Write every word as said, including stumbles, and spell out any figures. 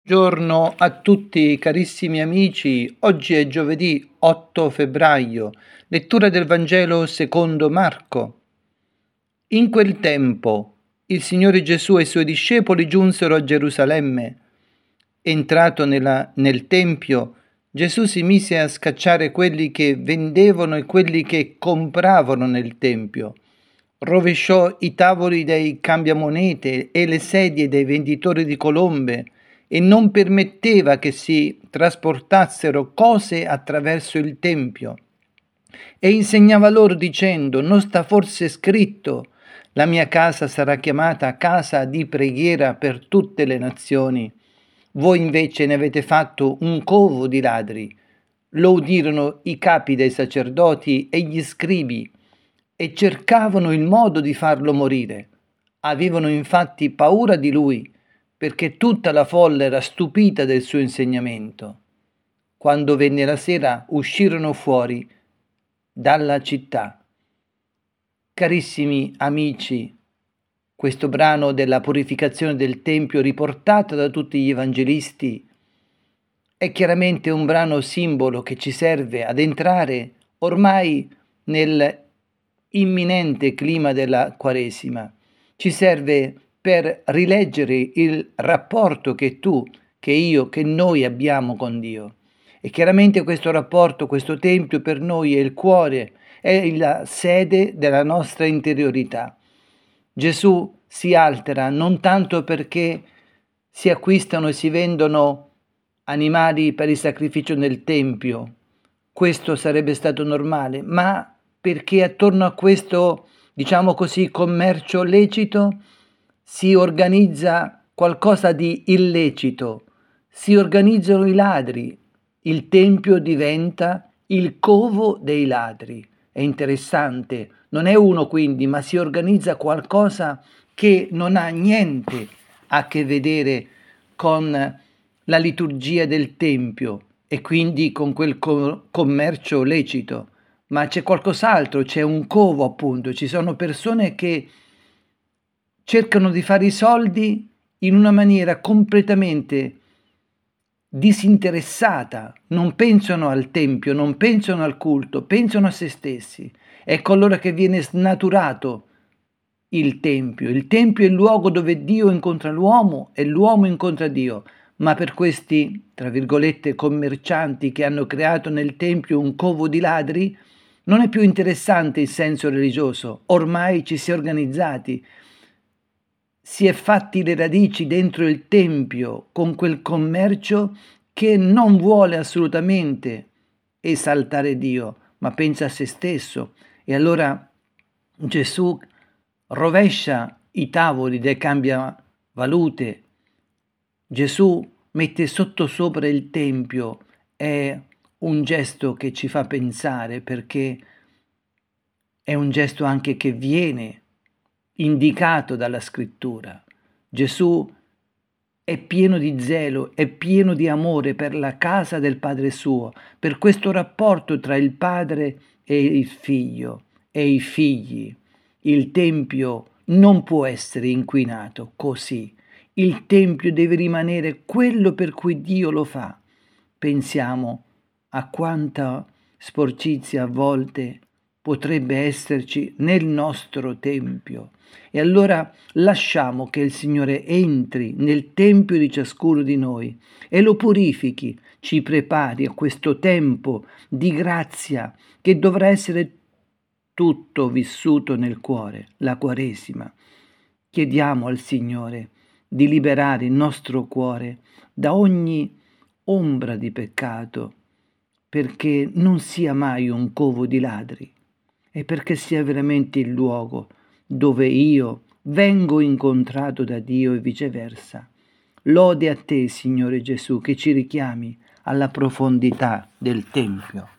Buongiorno a tutti carissimi amici, oggi è giovedì otto febbraio, lettura del Vangelo secondo Marco. In quel tempo il Signore Gesù e i Suoi discepoli giunsero a Gerusalemme. Entrato nella, nel Tempio, Gesù si mise a scacciare quelli che vendevano e quelli che compravano nel Tempio. Rovesciò i tavoli dei cambiamonete e le sedie dei venditori di colombe e non permetteva che si trasportassero cose attraverso il Tempio. E insegnava loro dicendo: non sta forse scritto: la mia casa sarà chiamata casa di preghiera per tutte le nazioni? Voi invece ne avete fatto un covo di ladri. Lo udirono i capi dei sacerdoti e gli scribi e cercavano il modo di farlo morire. Avevano infatti paura di lui, perché tutta la folla era stupita del suo insegnamento. Quando venne la sera, uscirono fuori dalla città. Carissimi amici, questo brano della purificazione del Tempio, riportato da tutti gli evangelisti, è chiaramente un brano simbolo che ci serve ad entrare ormai nel imminente clima della Quaresima. Ci serve per rileggere il rapporto che tu, che io, che noi abbiamo con Dio. E chiaramente questo rapporto, questo Tempio per noi è il cuore, è la sede della nostra interiorità. Gesù si altera non tanto perché si acquistano e si vendono animali per il sacrificio nel Tempio, questo sarebbe stato normale, ma perché attorno a questo, diciamo così, commercio lecito si organizza qualcosa di illecito, si organizzano i ladri, il Tempio diventa il covo dei ladri. È interessante, non è uno quindi, ma si organizza qualcosa che non ha niente a che vedere con la liturgia del Tempio e quindi con quel co- commercio lecito, ma c'è qualcos'altro, c'è un covo appunto, ci sono persone che cercano di fare i soldi in una maniera completamente disinteressata, non pensano al Tempio, non pensano al culto, pensano a se stessi. Ecco allora che viene snaturato il Tempio. Il Tempio è il luogo dove Dio incontra l'uomo e l'uomo incontra Dio. Ma per questi, tra virgolette, commercianti che hanno creato nel Tempio un covo di ladri, non è più interessante il senso religioso. Ormai ci si è organizzati, si è fatti le radici dentro il Tempio con quel commercio che non vuole assolutamente esaltare Dio, ma pensa a se stesso. E allora Gesù rovescia i tavoli dei cambiavalute. Gesù mette sottosopra il Tempio. È un gesto che ci fa pensare, perché è un gesto anche che viene indicato dalla scrittura. Gesù è pieno di zelo, è pieno di amore per la casa del Padre suo, per questo rapporto tra il Padre e il Figlio e i figli. Il Tempio non può essere inquinato così. Il Tempio deve rimanere quello per cui Dio lo fa. Pensiamo a quanta sporcizia a volte potrebbe esserci nel nostro Tempio. E allora lasciamo che il Signore entri nel Tempio di ciascuno di noi e lo purifichi, ci prepari a questo tempo di grazia che dovrà essere tutto vissuto nel cuore, la Quaresima. Chiediamo al Signore di liberare il nostro cuore da ogni ombra di peccato, perché non sia mai un covo di ladri e perché sia veramente il luogo dove io vengo incontrato da Dio e viceversa. Lode a te, Signore Gesù, che ci richiami alla profondità del Tempio.